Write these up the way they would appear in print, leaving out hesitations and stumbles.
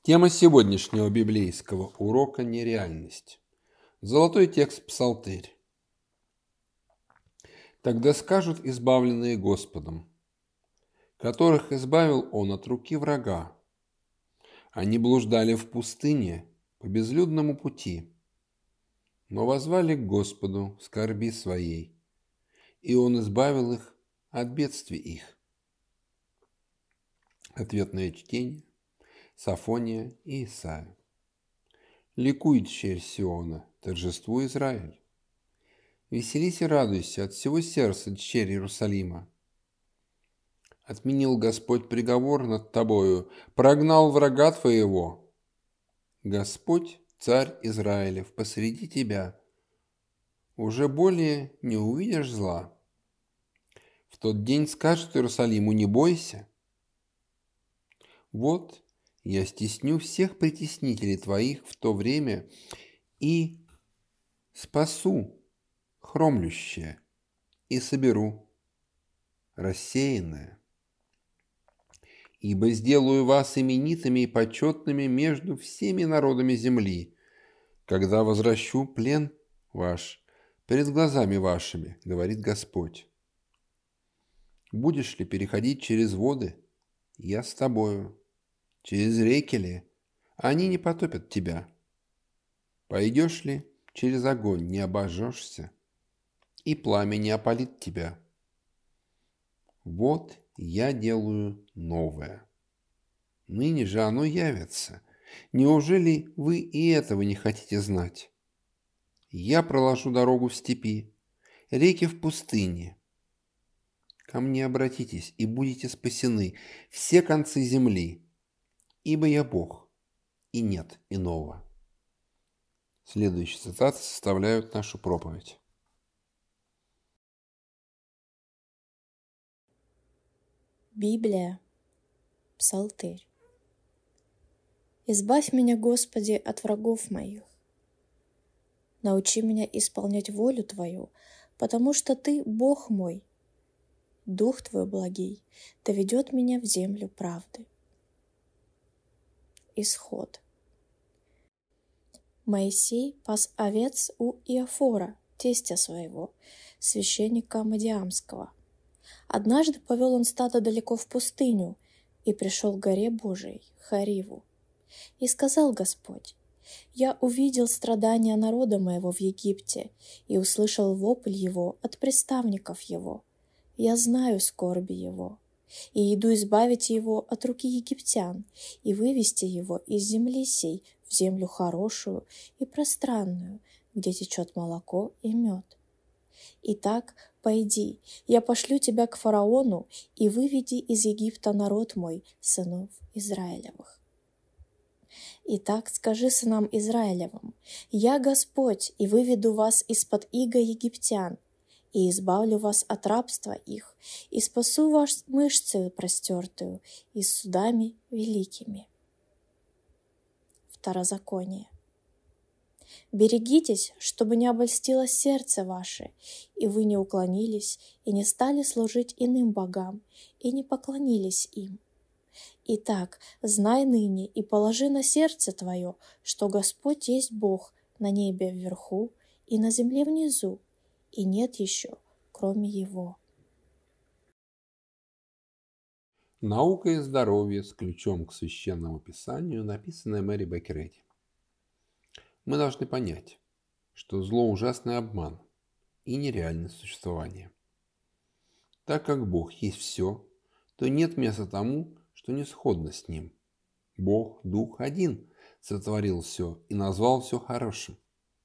Тема сегодняшнего библейского урока – нереальность. Золотой текст Псалтырь. «Тогда скажут избавленные Господом, которых избавил Он от руки врага. Они блуждали в пустыне по безлюдному пути, но воззвали к Господу в скорби своей, и Он избавил их от бедствий их». Ответное чтение. Софония и Исаия. «Ликуй, дщерь Сиона, торжествуй, Израиль. Веселись и радуйся от всего сердца, дщерь Иерусалима. Отменил Господь приговор над тобою, прогнал врага твоего. Господь, царь Израилев, посреди тебя. Уже более не увидишь зла. В тот день скажет Иерусалиму: не бойся. Вот я стесню всех притеснителей твоих в то время и спасу хромлющее и соберу рассеянное. Ибо сделаю вас именитыми и почетными между всеми народами земли, когда возвращу плен ваш перед глазами вашими, говорит Господь. Будешь ли переходить через воды? Я с тобою. Через реки ли? Они не потопят тебя. Пойдешь ли через огонь, не обожжешься, и пламя не опалит тебя. Вот я делаю новое. Ныне же оно явится. Неужели вы и этого не хотите знать? Я проложу дорогу в степи, реки в пустыне. Ко мне обратитесь, и будете спасены все концы земли, ибо я Бог, и нет иного». Следующие цитаты составляют нашу проповедь. Библия, Псалтырь. «Избавь меня, Господи, от врагов моих. Научи меня исполнять волю Твою, потому что Ты Бог мой. Дух Твой благий доведет меня в землю правды». Исход. Моисей пас овец у Иофора, тестя своего, священника Мадиамского. Однажды повел он стадо далеко в пустыню и пришел к горе Божией, Хариву. И сказал Господь: «Я увидел страдания народа моего в Египте и услышал вопль его от приставников его. Я знаю скорби его, и иду избавить его от руки египтян и вывести его из земли сей в землю хорошую и пространную, где течет молоко и мед. Итак, пойди, я пошлю тебя к фараону, и выведи из Египта народ мой, сынов Израилевых. Итак, скажи сынам Израилевым: я Господь, и выведу вас из-под ига египтян, и избавлю вас от рабства их, и спасу вас мышцею простертую и с судами великими». Второзаконие. «Берегитесь, чтобы не обольстилось сердце ваше, и вы не уклонились и не стали служить иным богам, и не поклонились им. Итак, знай ныне и положи на сердце твое, что Господь есть Бог на небе вверху и на земле внизу, и нет еще, кроме Его». «Наука и здоровье» с ключом к священному писанию, написанное Мэри Беккер Эдди. Мы должны понять, что зло – ужасный обман и нереальность существования. Так как Бог есть все, то нет места тому, что не сходно с Ним. Бог, Дух один, сотворил все и назвал все хорошим.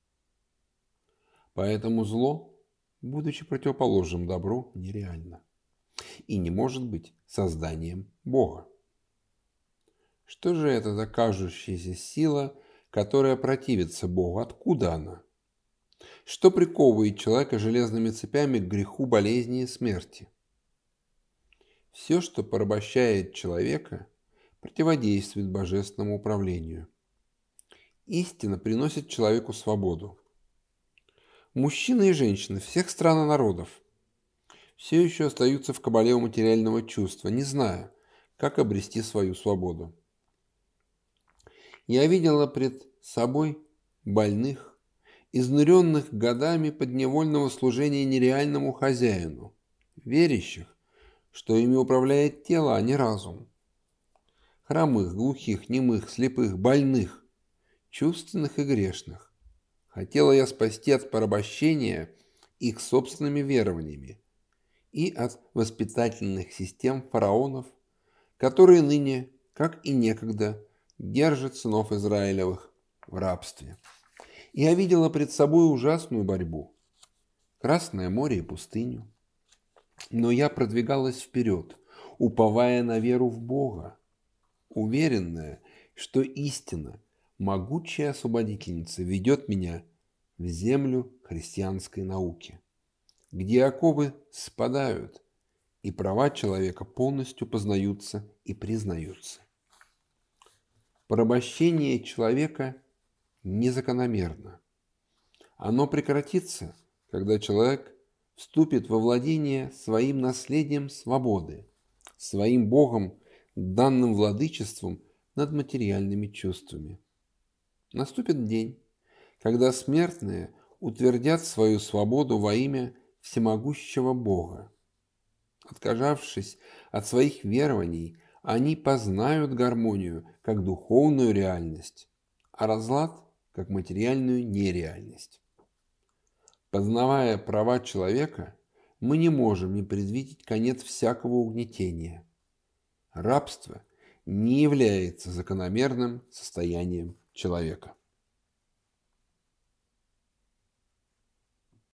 Поэтому зло, будучи противоположным добру, нереально и не может быть созданием Бога. Что же это за кажущаяся сила, которая противится Богу? Откуда она? Что приковывает человека железными цепями к греху, болезни и смерти? Все, что порабощает человека, противодействует божественному управлению. Истина приносит человеку свободу. Мужчины и женщины всех стран и народов все еще остаются в кабале материального чувства, не зная, как обрести свою свободу. Я видела пред собой больных, изнуренных годами подневольного служения нереальному хозяину, верящих, что ими управляет тело, а не разум. Хромых, глухих, немых, слепых, больных, чувственных и грешных. Хотела я спасти от порабощения их собственными верованиями и от воспитательных систем фараонов, которые ныне, как и некогда, держат сынов Израилевых в рабстве. И я видела пред собой ужасную борьбу, Красное море и пустыню. Но я продвигалась вперед, уповая на веру в Бога, уверенная, что истина, могучая освободительница, ведет меня в землю христианской науки, где оковы спадают, и права человека полностью познаются и признаются. Порабощение человека незакономерно. Оно прекратится, когда человек вступит во владение своим наследием свободы, своим Богом, данным владычеством над материальными чувствами. Наступит день, когда смертные утвердят свою свободу во имя всемогущего Бога. Отказавшись от своих верований, они познают гармонию как духовную реальность, а разлад как материальную нереальность. Познавая права человека, мы не можем не предвидеть конец всякого угнетения. Рабство не является закономерным состоянием человека.